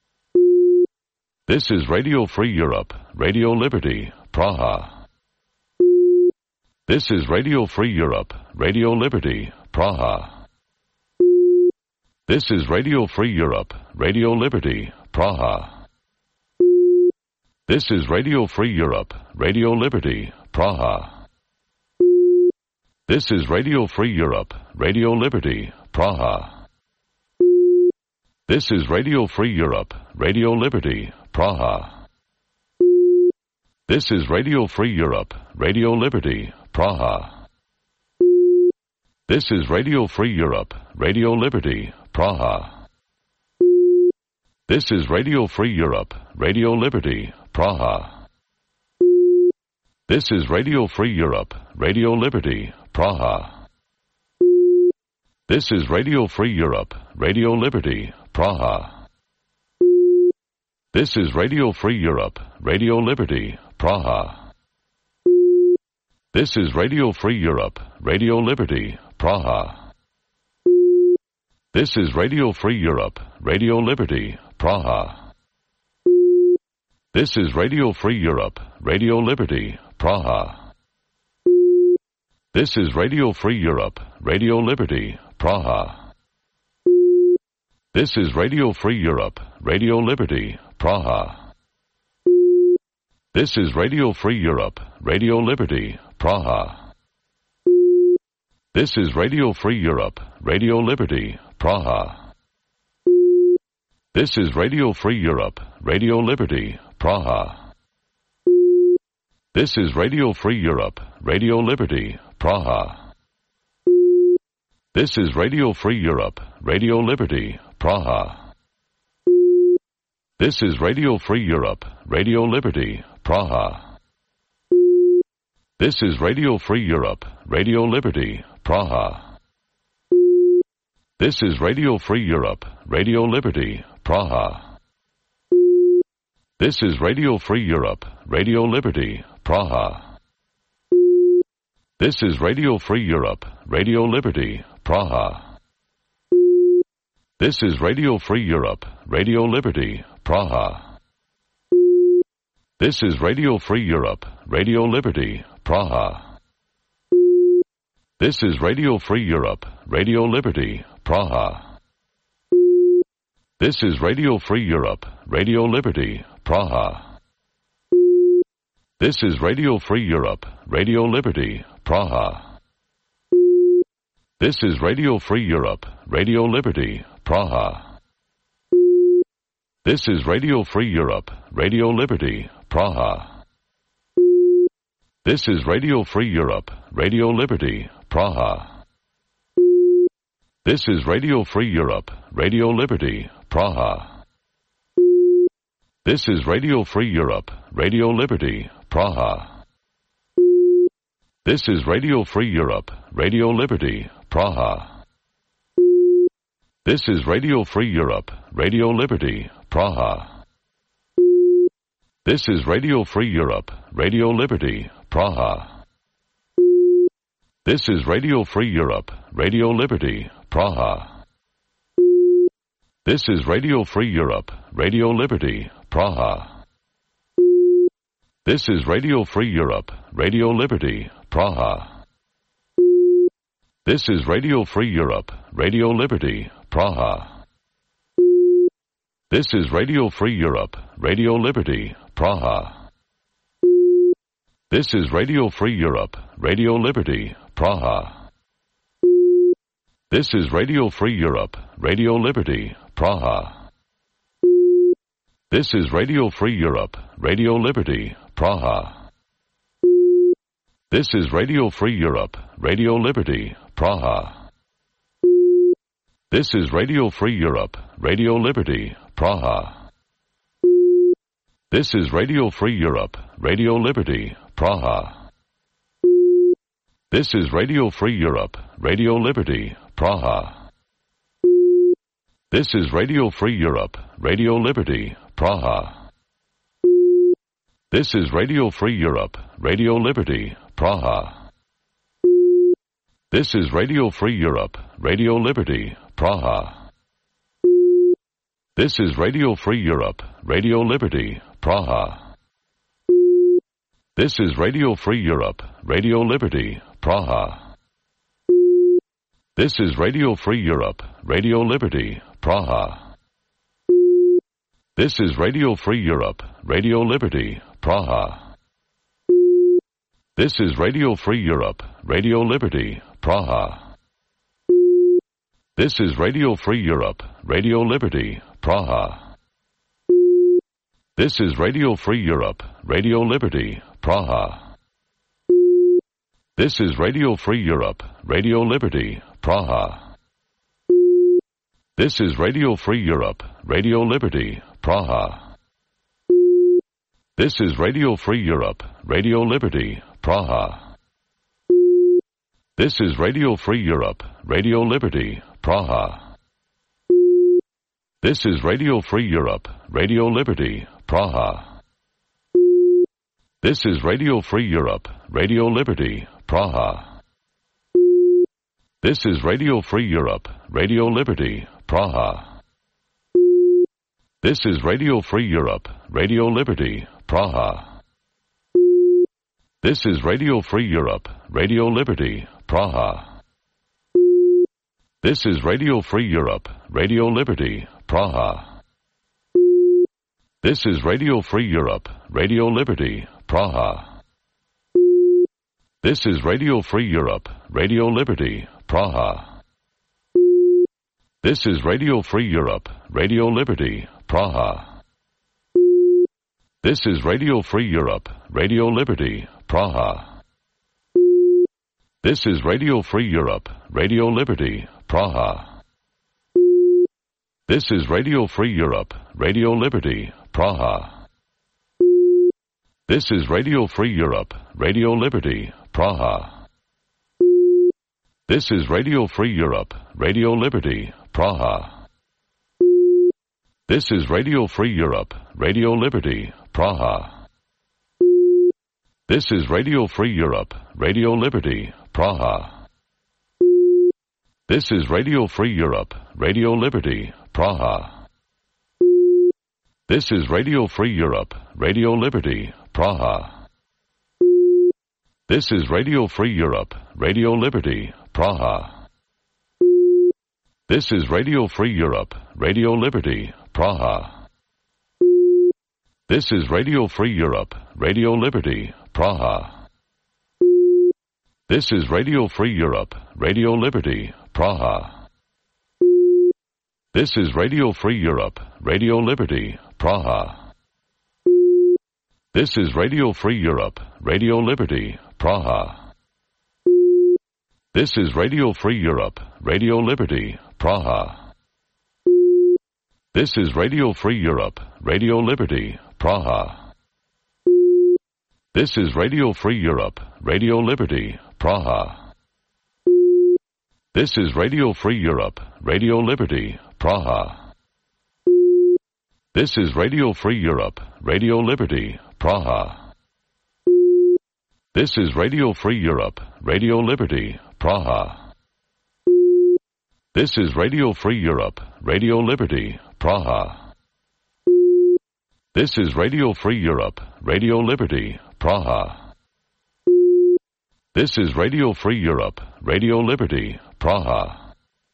This is Radio Free Europe, Radio Liberty, Praha. This is Radio Free Europe, Radio Liberty, Praha. This is Radio Free Europe, Radio Liberty, Praha. This is Radio Free Europe, Radio Liberty, Praha. This is Radio Free Europe, Radio Liberty, Praha. This is Radio Free Europe, Radio Liberty, Praha. This is Radio Free Europe, Radio Liberty, Praha. This is Radio Free Europe, Radio Liberty, Praha. This is Radio Free Europe, Radio Liberty, Praha. This is Radio Free Europe, Radio Liberty, Praha. This is Radio Free Europe, Radio Liberty, Praha. This is Radio Free Europe, Radio Liberty, Praha. This is Radio Free Europe, Radio Liberty, Praha. This is Radio Free Europe, Radio Liberty, Praha. This is Radio Free Europe, Radio Liberty, Praha. This is Radio Free Europe, Radio Liberty, Praha. This is Radio Free Europe, Radio Liberty, Praha. This is Radio Free Europe, Radio Liberty, Praha. This is Radio Free Europe, Radio Liberty, Praha. This is Radio Free Europe, Radio Liberty, Praha. This is Radio Free Europe, Radio Liberty, Praha. This is Radio Free Europe, Radio Liberty, Praha. This is Radio Free Europe, Radio Liberty, Praha. This is Radio Free Europe, Radio Liberty, Praha. This is Radio Free Europe, Radio Liberty, Praha. This is Radio Free Europe, Radio Liberty, Praha. This is Radio Free Europe, Radio Liberty, Praha. This is Radio Free Europe, Radio Liberty, Praha. This is Radio Free Europe, Radio Liberty, Praha. This is Radio Free Europe, Radio Liberty, Praha. This is Radio Free Europe, Radio Liberty, Praha. This is Radio Free Europe, Radio Liberty, Praha. This is Radio Free Europe, Radio Liberty, Praha. This is Radio Free Europe, Radio Liberty, Praha. This is Radio Free Europe, Radio Liberty, Praha. This is Radio Free Europe, Radio Liberty, Praha. This is Radio Free Europe, Radio Liberty, Praha. This is Radio Free Europe, Radio Liberty, Praha. This is Radio Free Europe, Radio Liberty, Praha. This is Radio Free Europe, Radio Liberty, Praha. This is Radio Free Europe, Radio Liberty, Praha. This is Radio Free Europe, Radio Liberty, Praha. This is Radio Free Europe, Radio Liberty, Praha. This is Radio Free Europe, Radio Liberty, Praha. This is Radio Free Europe, Radio Liberty, Praha. This is Radio Free Europe, Radio Liberty, Praha. This is Radio Free Europe, Radio Liberty, Praha. This is Radio Free Europe, Radio Liberty, Praha. This is Radio Free Europe, Radio Liberty, Praha. This is Radio Free Europe, Radio Liberty, Praha. This is Radio Free Europe, Radio Liberty, Praha. This is Radio Free Europe, Radio Liberty, Praha. This is Radio Free Europe, Radio Liberty, Praha. This is Radio Free Europe, Radio Liberty, Praha. This is Radio Free Europe, Radio Liberty, Praha. This is Radio Free Europe, Radio Liberty, Praha. This is Radio Free Europe, Radio Liberty, Praha. This is Radio Free Europe, Radio Liberty, Praha. This is Radio Free Europe, Radio Liberty, Praha. This is Radio Free Europe, Radio Liberty, Praha. This is Radio Free Europe, Radio Liberty, Praha. This is Radio Free Europe, Radio Liberty, Praha. This is Radio Free Europe, Radio Liberty, Praha. This is Radio Free Europe, Radio Liberty, Praha. This is Radio Free Europe, Radio Liberty, Praha. This is Radio Free Europe, Radio Liberty, Praha. This is Radio Free Europe, Radio Liberty, Praha. This is Radio Free Europe, Radio Liberty, Praha. This is Radio Free Europe, Radio Liberty, Praha. This is Radio Free Europe, Radio Liberty, Praha. This is Radio Free Europe, Radio Liberty, Praha. This is Radio Free Europe, Radio Liberty, Praha. This is Radio Free Europe, Radio Liberty, Praha. This is Radio Free Europe, Radio Liberty, Praha. This is Radio Free Europe, Radio Liberty, Praha. This is Radio Free Europe, Radio Liberty, Praha. This is Radio Free Europe, Radio Liberty, Praha. This is Radio Free Europe, Radio Liberty, Praha. This is Radio Free Europe, Radio Liberty, Praha. This is Radio Free Europe, Radio Liberty, Praha. This is Radio Free Europe, Radio Liberty, Praha. This is Radio Free Europe, Radio Liberty, Praha. This is Radio Free Europe, Radio Liberty, Praha. This is Radio Free Europe, Radio Liberty, Praha. This is Radio Free Europe, Radio Liberty, Praha. This is Radio Free Europe, Radio Liberty, Praha. This is Radio Free Europe, Radio Liberty, Praha. This is Radio Free Europe, Radio Liberty, Praha. This is Radio Free Europe, Radio Liberty, Praha. This is Radio Free Europe, Radio Liberty, Praha. This is Radio Free Europe, Radio Liberty, Praha. This is Radio Free Europe, Radio Liberty, Praha. This is Radio Free Europe, Radio Liberty, Praha. This is Radio Free Europe, Radio Liberty, Praha. This is Radio Free Europe, Radio Liberty, Praha. This is Radio Free Europe, Radio Liberty, Praha. This is Radio Free Europe, Radio Liberty, Praha. This is Radio Free Europe, Radio Liberty, Praha. This is Radio Free Europe, Radio Liberty, Praha.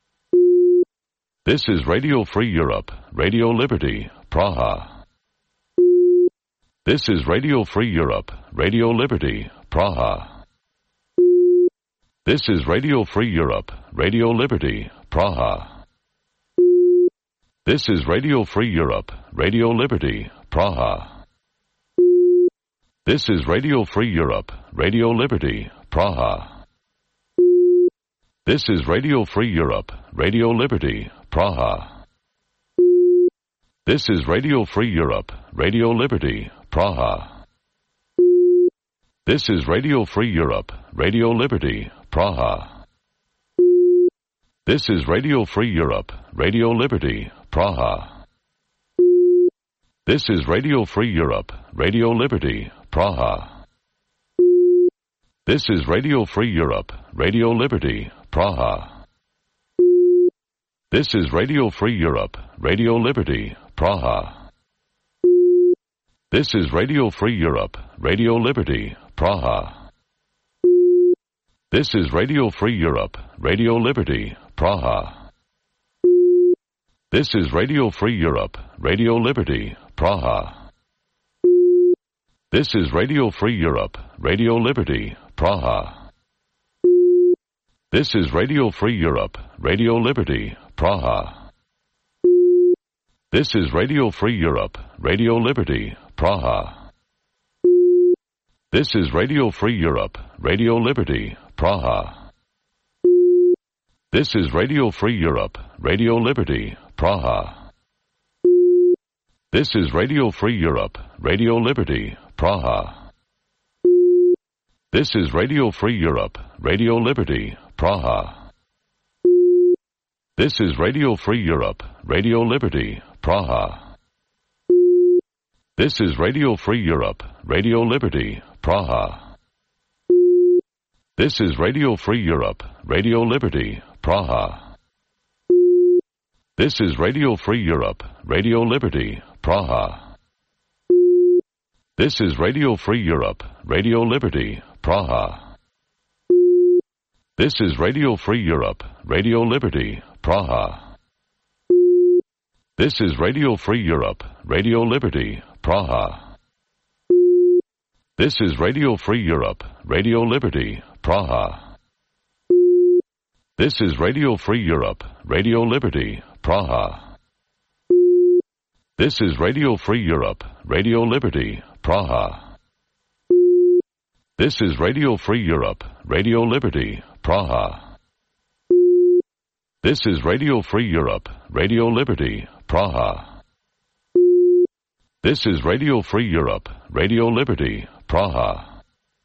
This is Radio Free Europe, Radio Liberty, Praha. This is Radio Free Europe, Radio Liberty, Praha. This is Radio Free Europe, Radio Liberty, Praha. This is Radio Free Europe, Radio Liberty, Praha. This is Radio Free Europe, Radio Liberty, Praha. This is Radio Free Europe, Radio Liberty, Praha. This is Radio Free Europe, Radio Liberty, Praha. This is Radio Free Europe, Radio Liberty, Praha. This is Radio Free Europe, Radio Liberty, Praha. This is Radio Free Europe, Radio Liberty, Praha. This is Radio Free Europe, Radio Liberty, Praha. This is Radio Free Europe, Radio Liberty, Praha. This is Radio Free Europe, Radio Liberty, Praha. This is Radio Free Europe, Radio Liberty, Praha. This is Radio Free Europe, Radio Liberty, Praha. This is Radio Free Europe, Radio Liberty, Praha. This is Radio Free Europe, Radio Liberty, Praha. This is Radio Free Europe, Radio Liberty, Praha. This is Radio Free Europe, Radio Liberty, Praha. This is Radio Free Europe, Radio Liberty, Praha. This is Radio Free Europe, Radio Liberty, Praha. This is Radio Free Europe, Radio Liberty, Praha. This is Radio Free Europe, Radio Liberty, Praha. This is Radio Free Europe, Radio Liberty, Praha. This is Radio Free Europe, Radio Liberty, Praha. This is Radio Free Europe, Radio Liberty, Praha. This is Radio Free Europe, Radio Liberty, Praha. This is Radio Free Europe, Radio Liberty, Praha. This is Radio Free Europe, Radio Liberty, Praha. This is Radio Free Europe, Radio Liberty, Praha. This is Radio Free Europe, Radio Liberty, Praha. This is Radio Free Europe, Radio Liberty, Praha. This is Radio Free Europe, Radio Liberty, Praha. This is Radio Free Europe, Radio Liberty, Praha. This is Radio Free Europe, Radio Liberty, Praha.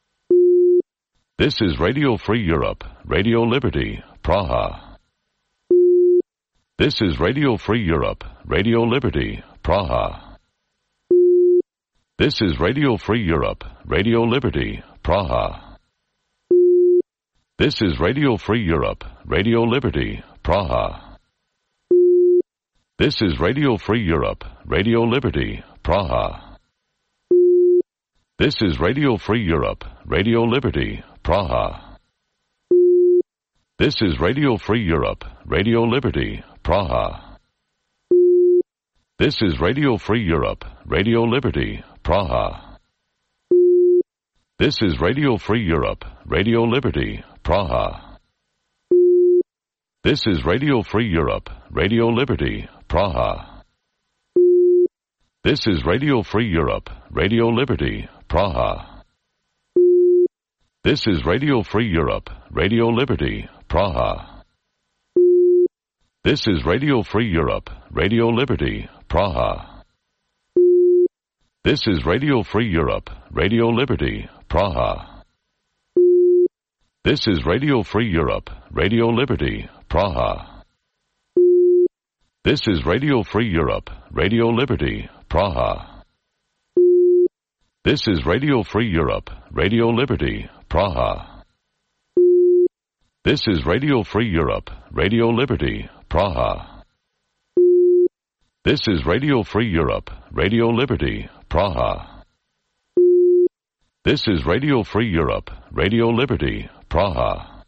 This is Radio Free Europe, Radio Liberty, Praha. This is Radio Free Europe, Radio Liberty, Praha. This is Radio Free Europe, Radio Liberty, Praha. This is Radio Free Europe, Radio Liberty, Praha. This is Radio Free Europe, Radio Liberty, Praha. This is Radio Free Europe, Radio Liberty, Praha. This is Radio Free Europe, Radio Liberty, Praha. This is Radio Free Europe, Radio Liberty, Praha. This is Radio Free Europe, Radio Liberty, Praha. This is Radio Free Europe, Radio Liberty, Praha. This is Radio Free Europe, Radio Liberty, Praha. This is Radio Free Europe, Radio Liberty, Praha. This is Radio Free Europe, Radio Liberty, Praha. This is Radio Free Europe, Radio Liberty, Praha. This is Radio Free Europe, Radio Liberty, Praha. This is Radio Free Europe, Radio Liberty, Praha. This is Radio Free Europe, Radio Liberty, Praha. This is Radio Free Europe, Radio Liberty, Praha. This is Radio Free Europe, Radio Liberty, Praha. This is Radio Free Europe, Radio Liberty, Praha.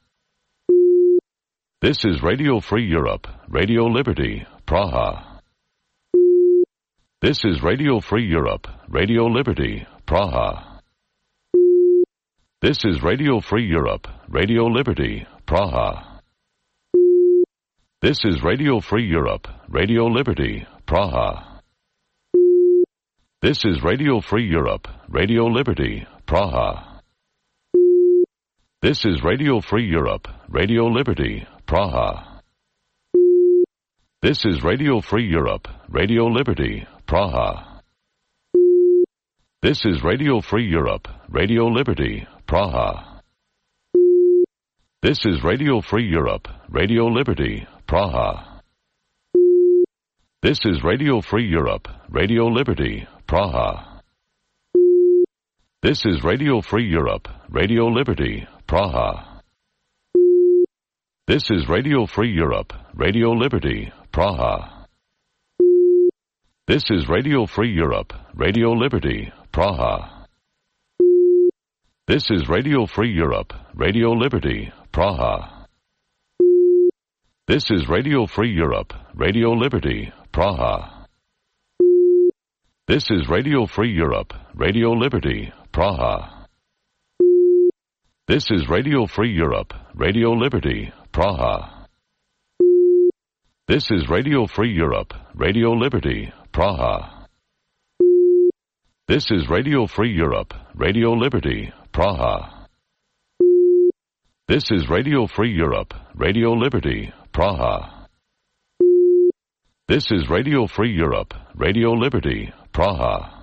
This is Radio Free Europe, Radio Liberty, Praha. This is Radio Free Europe, Radio Liberty, Praha. This is Radio Free Europe, Radio Liberty, Praha. This is Radio Free Europe, Radio Liberty, Praha. This is Radio Free Europe, Radio Liberty, Praha. This is Radio Free Europe, Radio Liberty, Praha. This is Radio Free Europe, Radio Liberty, Praha. This is Radio Free Europe, Radio Liberty, Praha. This is Radio Free Europe, Radio Liberty, Praha. This is Radio Free Europe, Radio Liberty, Praha. This is Radio Free Europe, Radio Liberty, Praha. This is Radio Free Europe, Radio Liberty, Praha. This is Radio Free Europe, Radio Liberty, Praha. This is Radio Free Europe, Radio Liberty, Praha. This is Radio Free Europe, Radio Liberty, Praha. This is Radio Free Europe, Radio Liberty, Praha. This is Radio Free Europe, Radio Liberty, Praha. This is Radio Free Europe, Radio Liberty, Praha. This is Radio Free Europe, Radio Liberty, Praha. This is Radio Free Europe, Radio Liberty, Praha. This is Radio Free Europe, Radio Liberty, Praha.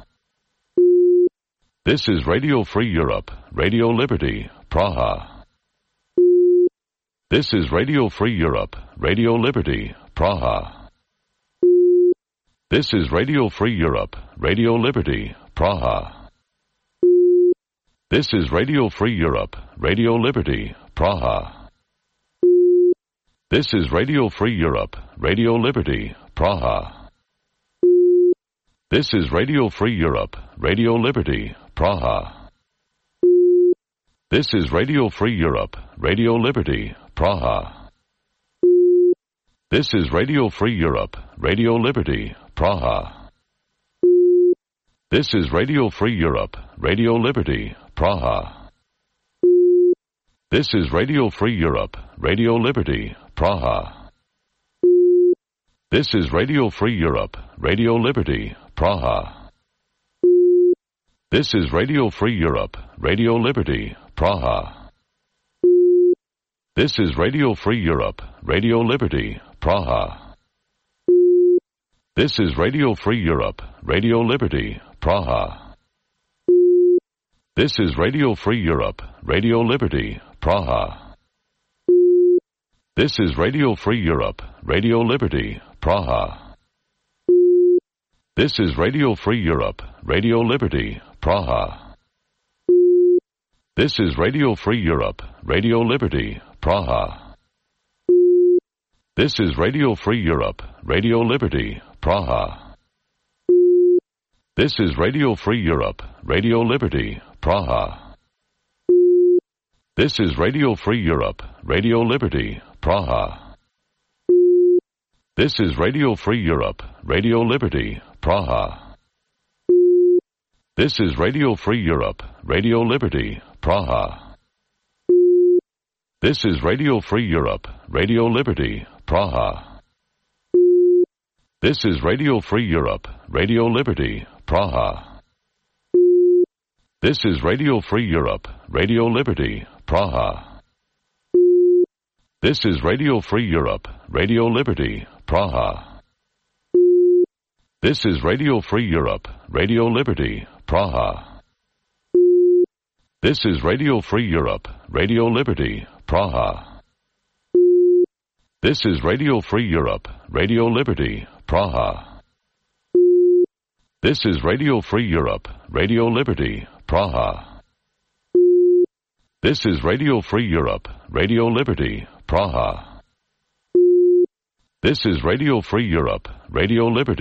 This is Radio Free Europe, Radio Liberty, Praha. This is Radio Free Europe, Radio Liberty, Praha. This is Radio Free Europe, Radio Liberty, Praha. This is Radio Free Europe, Radio Liberty, Praha. This is Radio Free Europe, Radio Liberty, Praha. This is Radio Free Europe, Radio Liberty, Praha. This is Radio Free Europe, Radio Liberty, Praha. This is Radio Free Europe, Radio Liberty, Praha. This is Radio Free Europe, Radio Liberty, Praha. This is Radio Free Europe, Radio Liberty, Praha. This is Radio Free Europe, Radio Liberty, Praha. This is Radio Free Europe, Radio Liberty, Praha. This is Radio Free Europe, Radio Liberty, Praha. This is Radio Free Europe, Radio Liberty, Praha. This is Radio Free Europe, Radio Liberty, Praha. This is Radio Free Europe, Radio Liberty, Praha. This is Radio Free Europe, Radio Liberty, Praha. This is Radio Free Europe, Radio Liberty, Praha. This is Radio Free Europe, Radio Liberty, Praha. This is Radio Free Europe, Radio Liberty, Praha. This is Radio Free Europe, Radio Liberty, Praha. This is Radio Free Europe, Radio Liberty, Praha. This is Radio Free Europe, Radio Liberty, Praha. This is Radio Free Europe, Radio Liberty, Praha. This is Radio Free Europe, Radio Liberty, Praha. This is Radio Free Europe, Radio Liberty, Praha. This is Radio Free Europe, Radio Liberty, Praha. This is Radio Free Europe, Radio Liberty, Praha. This is Radio Free Europe, Radio Liberty, Praha. This is Radio Free Europe, Radio Liberty, Praha. This is Radio Free Europe, Radio Liberty, Praha. This is Radio Free Europe, Radio Liberty, Praha. This is Radio Free Europe, Radio Liberty.